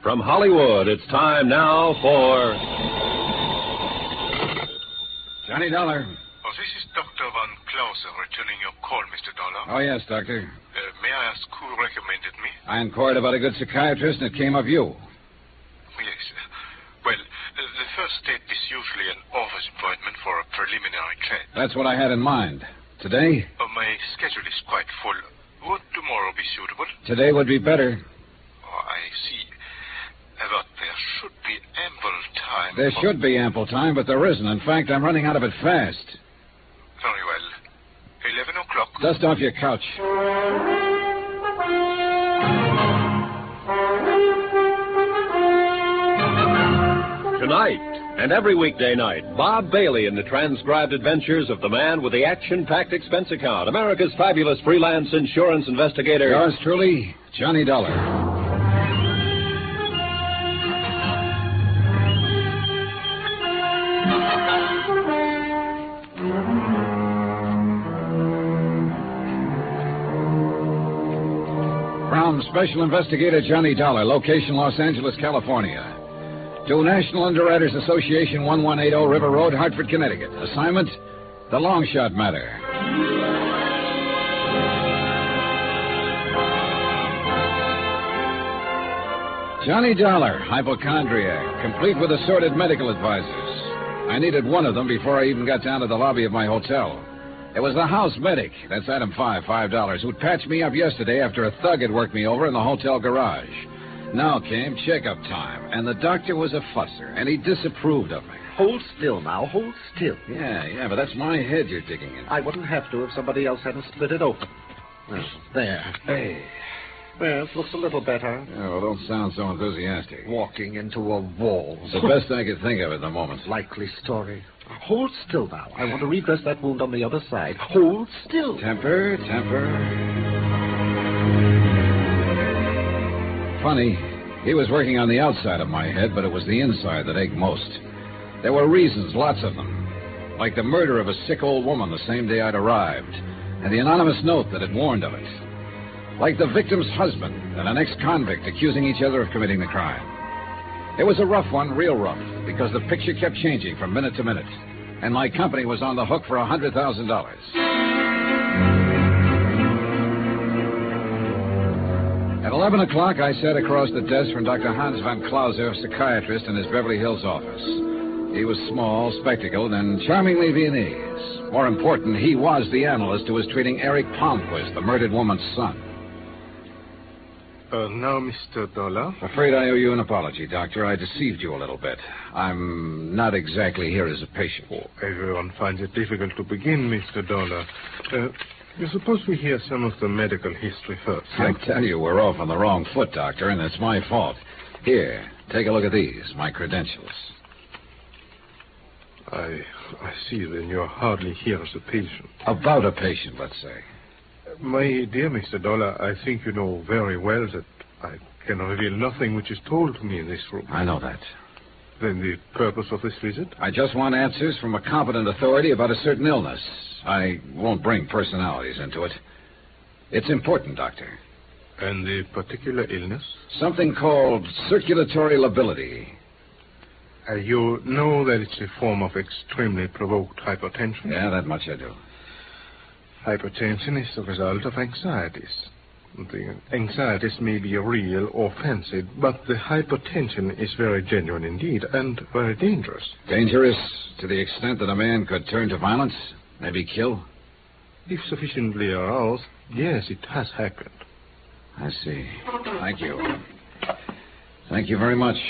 From Hollywood, it's time now for... Johnny Dollar. Oh, this is Dr. Van Clausen returning your call, Mr. Dollar. Oh, yes, Doctor. May I ask who recommended me? I inquired about a good psychiatrist, and it came of you. Yes. Well, the first step is usually an office appointment for a preliminary chat. That's what I had in mind. Today? My schedule is quite full. Would tomorrow be suitable? Today would be better. Oh, I see. But there should be ample time. There should be ample time, but there isn't. In fact, I'm running out of it fast. Very well. 11 o'clock. Dust off your couch. Tonight and every weekday night, Bob Bailey in the transcribed adventures of the man with the action-packed expense account, America's fabulous freelance insurance investigator. Yours truly, Johnny Dollar. From Special Investigator Johnny Dollar, location Los Angeles, California. To National Underwriters Association, 1180 River Road, Hartford, Connecticut. Assignment, the long shot matter. Johnny Dollar, hypochondriac, complete with assorted medical advisors. I needed one of them before I even got down to the lobby of my hotel. It was the house medic, that's item 5, $5, who'd patched me up yesterday after a thug had worked me over in the hotel garage. Now came checkup time, and the doctor was a fusser, and he disapproved of me. Hold still now, hold still. Yeah, but that's my head you're digging in. I wouldn't have to if somebody else hadn't split it open. Well, there. Hey. Well, it looks a little better. Oh, don't sound so enthusiastic. Walking into a wall. It's the best I could think of at the moment. Likely story. Hold still now. I want to redress that wound on the other side. Hold still. Temper. Funny, he was working on the outside of my head, but it was the inside that ached most. There were reasons, lots of them. Like the murder of a sick old woman the same day I'd arrived, and the anonymous note that had warned of it. Like the victim's husband and an ex-convict accusing each other of committing the crime. It was a rough one, real rough, because the picture kept changing from minute to minute, and my company was on the hook for $100,000. At 11 o'clock, I sat across the desk from Dr. Hans Van Clausen, psychiatrist, in his Beverly Hills office. He was small, spectacled, and charmingly Viennese. More important, he was the analyst who was treating Eric Palmquist, the murdered woman's son. Now, Mr. Dollar. Afraid I owe you an apology, Doctor. I deceived you a little bit. I'm not exactly here as a patient. Oh, everyone finds it difficult to begin, Mr. Dollar. Suppose we hear some of the medical history first. I tell you, we're off on the wrong foot, Doctor, and it's my fault. Here, take a look at these, my credentials. I see, then you're hardly here as a patient. About a patient, let's say. My dear Mr. Dollar, I think you know very well that I can reveal nothing which is told to me in this room. I know that. Then the purpose of this visit? I just want answers from a competent authority about a certain illness. I won't bring personalities into it. It's important, Doctor. And the particular illness? Something called circulatory lability. You know that it's a form of extremely provoked hypertension? Yeah, that much I do. Hypertension is the result of anxieties. The anxieties may be real or fancied, but the hypertension is very genuine indeed and very dangerous. Dangerous to the extent that a man could turn to violence, maybe kill? If sufficiently aroused, yes, it has happened. I see. Thank you. Thank you very much.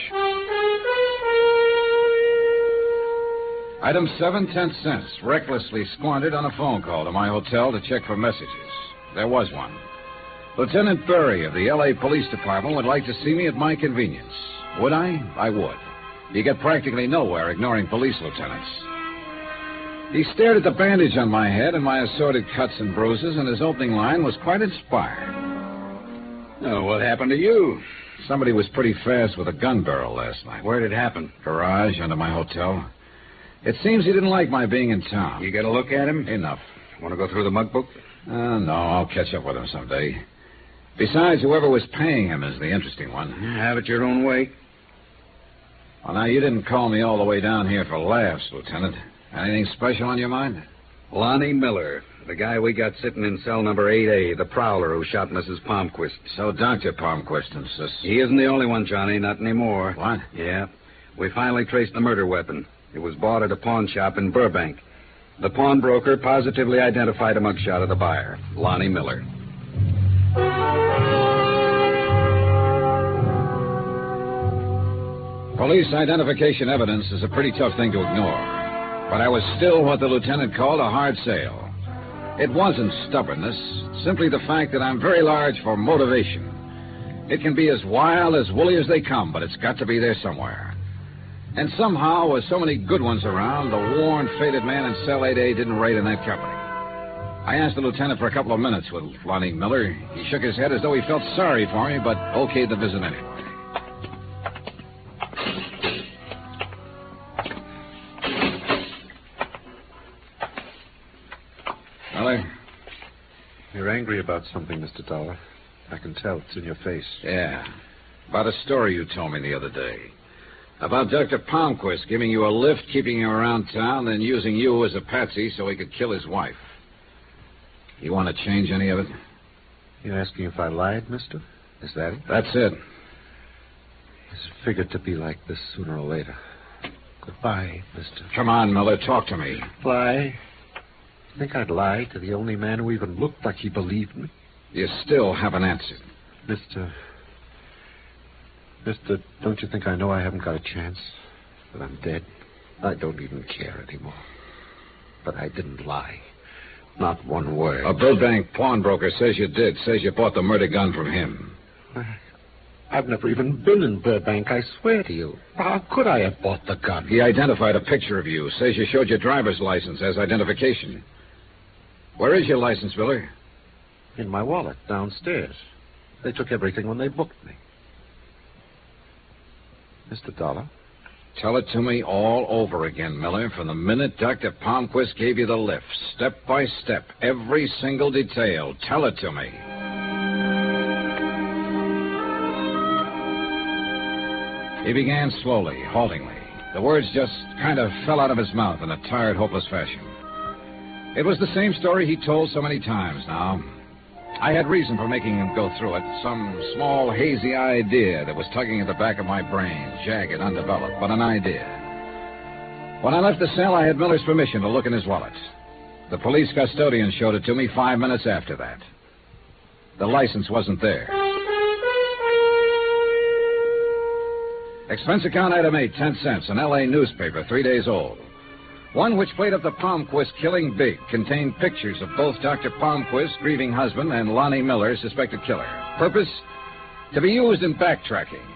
Item 7, 10 cents, recklessly squandered on a phone call to my hotel to check for messages. There was one. Lieutenant Burry of the L.A. Police Department would like to see me at my convenience. Would I? I would. You get practically nowhere ignoring police lieutenants. He stared at the bandage on my head and my assorted cuts and bruises, and his opening line was quite inspired. Oh, what happened to you? Somebody was pretty fast with a gun barrel last night. Where did it happen? Garage under my hotel. It seems he didn't like my being in town. You get a look at him? Enough. Want to go through the mug book? No, I'll catch up with him someday. Besides, whoever was paying him is the interesting one. Have it your own way. Well, now, you didn't call me all the way down here for laughs, Lieutenant. Anything special on your mind? Lonnie Miller, the guy we got sitting in cell number 8A, the prowler who shot Mrs. Palmquist. So Dr. Palmquist insists. He isn't the only one, Johnny, not anymore. What? Yeah. We finally traced the murder weapon. It was bought at a pawn shop in Burbank. The pawnbroker positively identified a mugshot of the buyer, Lonnie Miller. Police identification evidence is a pretty tough thing to ignore. But I was still what the lieutenant called a hard sale. It wasn't stubbornness, simply the fact that I'm very large for motivation. It can be as wild, as woolly as they come, but it's got to be there somewhere. And somehow, with so many good ones around, the worn, faded man in cell 8A didn't rate in that company. I asked the lieutenant for a couple of minutes with Lonnie Miller. He shook his head as though he felt sorry for me, but okayed the visit anyway. Miller? You're angry about something, Mr. Dollar. I can tell. It's in your face. Yeah. About a story you told me the other day. About Dr. Palmquist giving you a lift, keeping you around town, then using you as a patsy so he could kill his wife. You want to change any of it? You're asking if I lied, mister? Is that it? That's it. It's figured to be like this sooner or later. Goodbye, mister. Come on, Miller, talk to me. Lie? Think I'd lie to the only man who even looked like he believed me? You still haven't answered. Mister, don't you think I know I haven't got a chance? That I'm dead? I don't even care anymore. But I didn't lie. Not one word. A Burbank pawnbroker says you did. Says you bought the murder gun from him. I've never even been in Burbank, I swear to you. How could I have bought the gun? He identified a picture of you. Says you showed your driver's license as identification. Where is your license, Miller? In my wallet, downstairs. They took everything when they booked me. Mr. Dollar? Tell it to me all over again, Miller, from the minute Dr. Palmquist gave you the lift. Step by step, every single detail. Tell it to me. He began slowly, haltingly. The words just kind of fell out of his mouth in a tired, hopeless fashion. It was the same story he told so many times now. I had reason for making him go through it. Some small, hazy idea that was tugging at the back of my brain, jagged, undeveloped, but an idea. When I left the cell, I had Miller's permission to look in his wallet. The police custodian showed it to me 5 minutes after that. The license wasn't there. Expense account item 8, 10 cents, an L.A. newspaper, 3 days old. One which played up the Palmquist killing big, contained pictures of both Dr. Palmquist, grieving husband, and Lonnie Miller, suspected killer. Purpose? To be used in backtracking.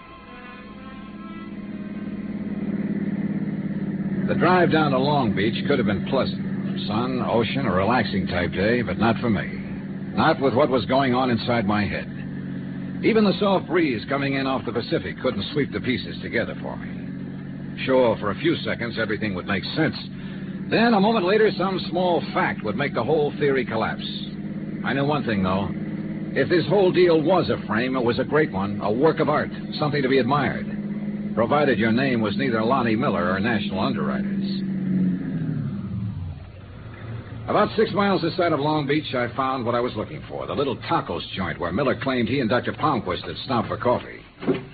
The drive down to Long Beach could have been pleasant. Sun, ocean, a relaxing type day, but not for me. Not with what was going on inside my head. Even the soft breeze coming in off the Pacific couldn't sweep the pieces together for me. Sure, for a few seconds, everything would make sense. Then, a moment later, some small fact would make the whole theory collapse. I knew one thing, though. If this whole deal was a frame, it was a great one, a work of art, something to be admired, provided your name was neither Lonnie Miller or National Underwriters. About 6 miles this side of Long Beach, I found what I was looking for, the little tacos joint where Miller claimed he and Dr. Palmquist had stopped for coffee.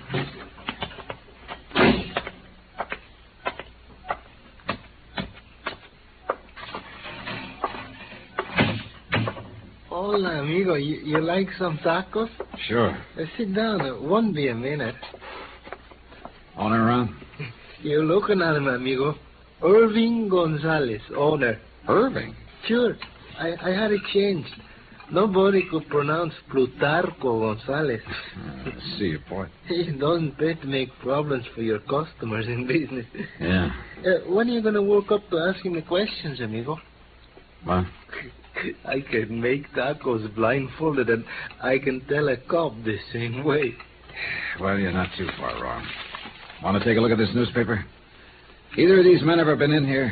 Hola, amigo. You like some tacos? Sure. Sit down. It won't be a minute. Owner around? You're looking at him, amigo. Irving Gonzalez, owner. Irving? Sure. I had it changed. Nobody could pronounce Plutarco Gonzalez. I see your point. It doesn't pay to make problems for your customers in business. Yeah. When are you going to work up to asking me questions, amigo? What? I can make tacos blindfolded, and I can tell a cop the same way. Well, you're not too far wrong. Want to take a look at this newspaper? Either of these men ever been in here?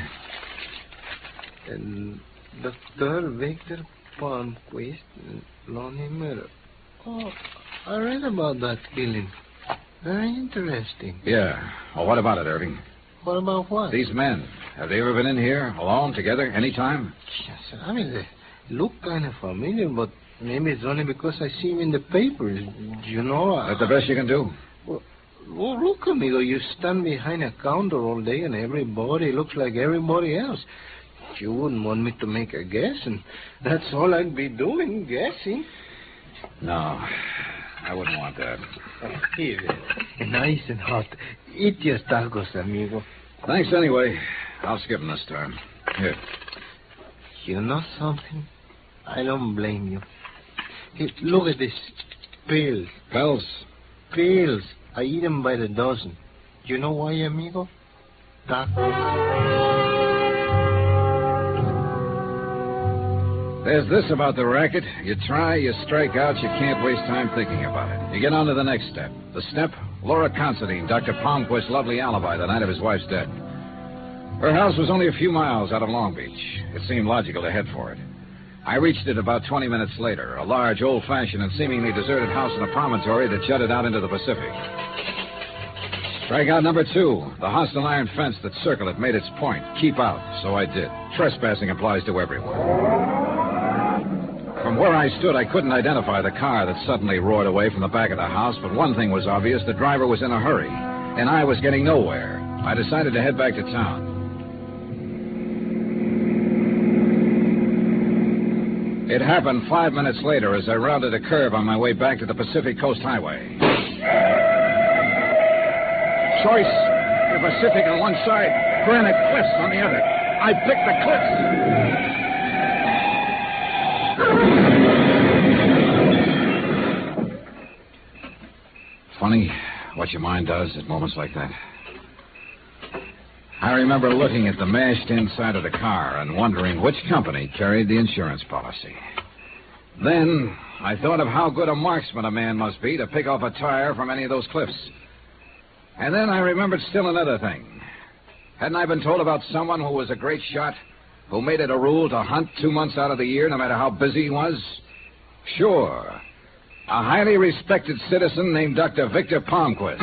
And Dr. Victor Palmquist and Lonnie Miller. Oh, I read about that killing. Very interesting. Yeah. Well, what about it, Irving? What about what? These men, have they ever been in here, alone, together, any time? Yes, I mean, they look kind of familiar, but maybe it's only because I see them in the papers. You know, Is that the best you can do? Well, look, amigo, you stand behind a counter all day and everybody looks like everybody else. You wouldn't want me to make a guess, and that's all I'd be doing, guessing. No, I wouldn't want that. Here, nice and hot. Eat your tacos, amigo. Thanks anyway. I'll skip them this time. Here. You know something? I don't blame you. Hey, look at this. Pills. Pills? Pills. I eat them by the dozen. You know why, amigo? Tacos. There's this about the racket. You try, you strike out, you can't waste time thinking about it. You get on to the next step. The step, Laura Considine, Dr. Palmquist's lovely alibi the night of his wife's death. Her house was only a few miles out of Long Beach. It seemed logical to head for it. I reached it about 20 minutes later, a large, old-fashioned and seemingly deserted house in a promontory that jutted out into the Pacific. Strikeout number 2, the hostile iron fence that circled it made its point. Keep out. So I did. Trespassing applies to everyone. From where I stood, I couldn't identify the car that suddenly roared away from the back of the house, but one thing was obvious. The driver was in a hurry, and I was getting nowhere. I decided to head back to town. It happened 5 minutes later as I rounded a curve on my way back to the Pacific Coast Highway. Choice, the Pacific on one side, granite cliffs on the other. I picked the cliffs. Funny what your mind does at moments like that. I remember looking at the mashed inside of the car and wondering which company carried the insurance policy. Then I thought of how good a marksman a man must be to pick off a tire from any of those cliffs. And then I remembered still another thing. Hadn't I been told about someone who was a great shot, who made it a rule to hunt 2 months out of the year no matter how busy he was? Sure. A highly respected citizen named Dr. Victor Palmquist.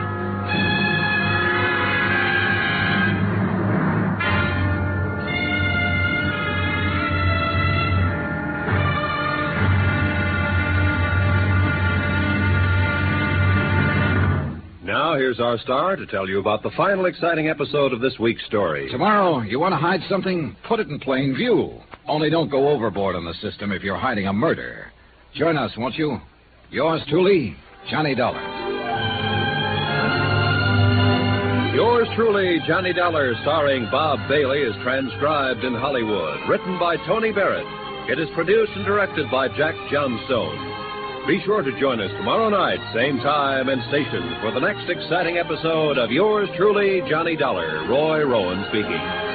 Now, here's our star to tell you about the final exciting episode of this week's story. Tomorrow, you want to hide something? Put it in plain view. Only don't go overboard on the system if you're hiding a murder. Join us, won't you? Yours truly, Johnny Dollar. Yours truly, Johnny Dollar, starring Bob Bailey, is transcribed in Hollywood. Written by Tony Barrett. It is produced and directed by Jack Johnstone. Be sure to join us tomorrow night, same time and station, for the next exciting episode of Yours truly, Johnny Dollar. Roy Rowan speaking.